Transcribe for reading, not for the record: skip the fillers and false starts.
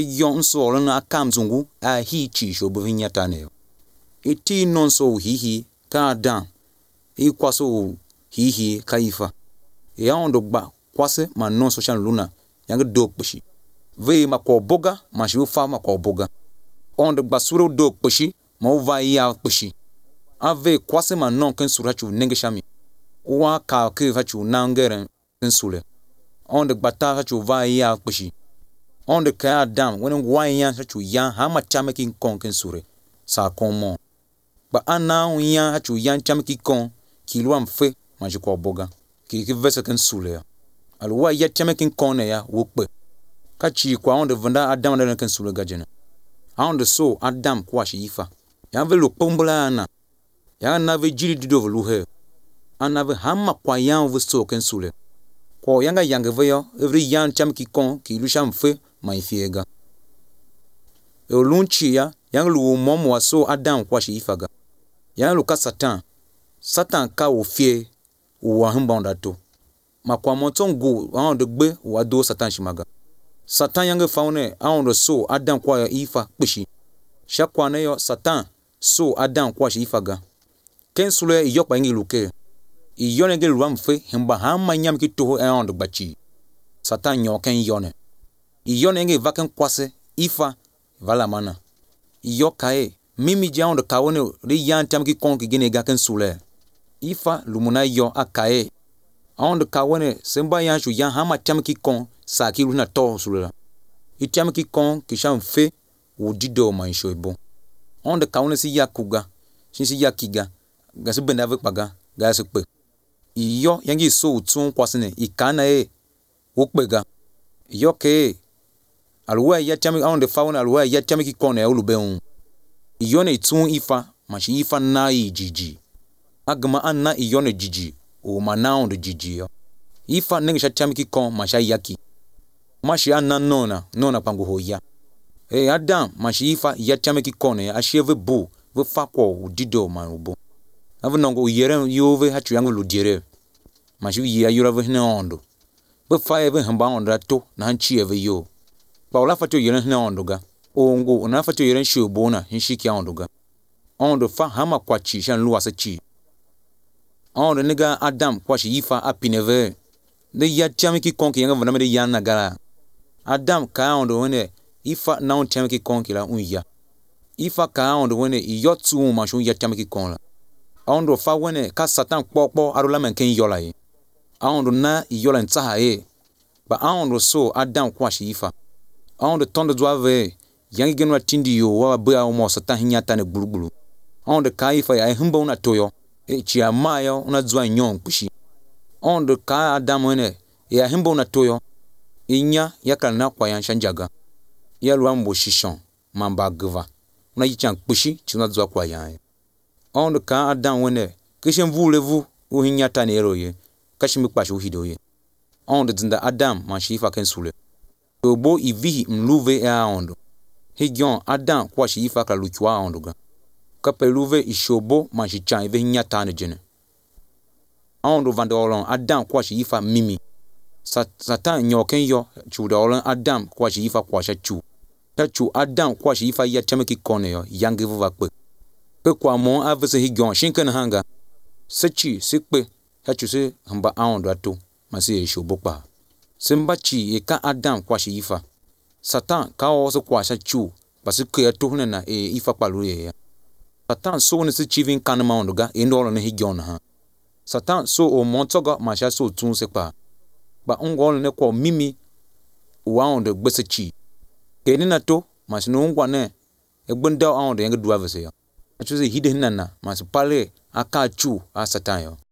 Higion so na akamzungu a hi chi shobu hinyatane. Iti non so hihi ka Adam. I kwaso hihi kaifa. Ya ondo gba kwase ma non social luna yang dog pushi. Ve ma ko boga ma shi fa ma ko boga. Ondo gba suro dog pushi ma uva ya pushi. Ave kwase ma non ken surachu nengeshami. Wa ka ke fachu nangeren ken sule. Ondo gba ta fachu va ya pushi. Ondo ka Adam when wa ya fachu ya ha ma chame kin kon ken sure. Sa komo. Ba ana ya fachu ya chame kin kon kilwa mfe ma ji ko boga. Ki vese ken sule. Alwa ya chame kin kon ya wukpe. Kachi kwa ondo vanda Adam na ken sule gajena. Ondo so Adam kwa shi ifa. Ya ve lo pombola ana. Ya na ve jiri dido velu he. Ana ve hama kwa ya ve so ken sule. Kwa yanga ve yo every yan chame ki kon ki lusha mfe ma ifiega. E olunchi ya yang lu momo wa so Adam kwa shi ifa ga. Ya lu ka Satan ka ofie wa hamba ondato. Ma kwa montongo ondo gbe wa do Satan shimaga. Satan yang faune ondo so Adam kwa ya ifa pishi. Shakwa na yo Satan so Adam kwa shi ifa ga. Ken sule iyokpa ngi luke. Iyone nge luwa mfe himba hama nyam ki toho ondo gbachi. Satan nyoken iyone. Iyone nge vaken kwase ifa vala mana. Iyokae mimi ja ondo kawone ri yan tam ki kon ki gene ga ken sule. Ifa lumuna yo akae. Ondo kawone semba yan shu yan hama tam ki kon sa ki luna to sule. Itam ki kon ki sha mfe udido ma insho ibo. Ondo kawone si yakuga. Shinsi yakiga. Gasi benda ve paga gasi pe. Iyo yangi so utun kwasine ikana ukpega. Iyo ke alwa ya chami on the fauna alwa ya chami ki kone ulubeun. Iyo ne itun ifa mashi ifa na jiji. Agama anna iyo ne jiji o mana on the jiji yo. Ifa nengisha chami ki kon masha yaki. Mashi anna nona pangu hoya. Adam mashi ifa ya chami ki kone asheve bu ve fakwo udido manubo. Ave nongo yere yove hachu yangu ludire. Mashu yia yura ve hina ondo. Be fa eve hamba onda to na hanchi eve yo. Ba ola facho yere hina ondo ga. Ongo na facho yere shobona hinshiki ondo ga. Ondo fa hama kwachi shan luwa se chi. Ondo nega Adam kwachi yifa apineve. De ya chamiki konki yanga vana me yana gara. Adam ka ondo wene ifa na on chamiki konki la unya. Ifa ka ondo wene iyotu mashu ya chamiki konla. Ondo fa wene ka Satan kpokpo arula menken yola ye. Ondo na yola ntaha ye. Ba ondo so Adam kwashi ifa. Ondo tondo dwave yangi genwa tindi yo wa bea o mo Satan hinyata ne gbulugbulu. Ondo ka ifa ya himba una toyo. Chi amayo una dwa nyon pushi. Ondo ka Adam wene ya himba una toyo. Inya yakal na kwa yan shanjaga. Ya luambo shishon mamba gva. Una yichan pushi chuna dwa kwa yan. Ondo ka Adam wene kishen vulevu uhinyata ne eroye kashimi kwashu hidoye. Ondo zinda Adam mashifa ken sule. Obo ivihi mluve ondo. Higion Adam kwashi ifa ka luchwa ondo ga. Kapeluve ishobo mashicha ive hinyata ne jene. Ondo vandolon Adam kwashi ifa mimi. Satan nyoken yo chudolon Adam kwashi ifa kwasha chu. Tachu Adam kwashi ifa ya chameki kone yo yangi vuvakwe. Pe kwa mon avese higion shinken hanga. Sechi sikpe hachu se hamba aondo ato masi eshobo pa. Sembachi ka Adam kwashi ifa. Satan ka oso kwasha chu basi ke ato hunena ifa paluye ya. Satan so ne se chivin kanama ondo ga endolo ne higion ha. Satan so o montoga masha so tun se pa. Ba ongolo ne kwa mimi uaondo gbese chi. Kenina to masino ongwa ne egbenda aondo yenge duavese ya. Achuze hide hinana masipale akachu asatayo.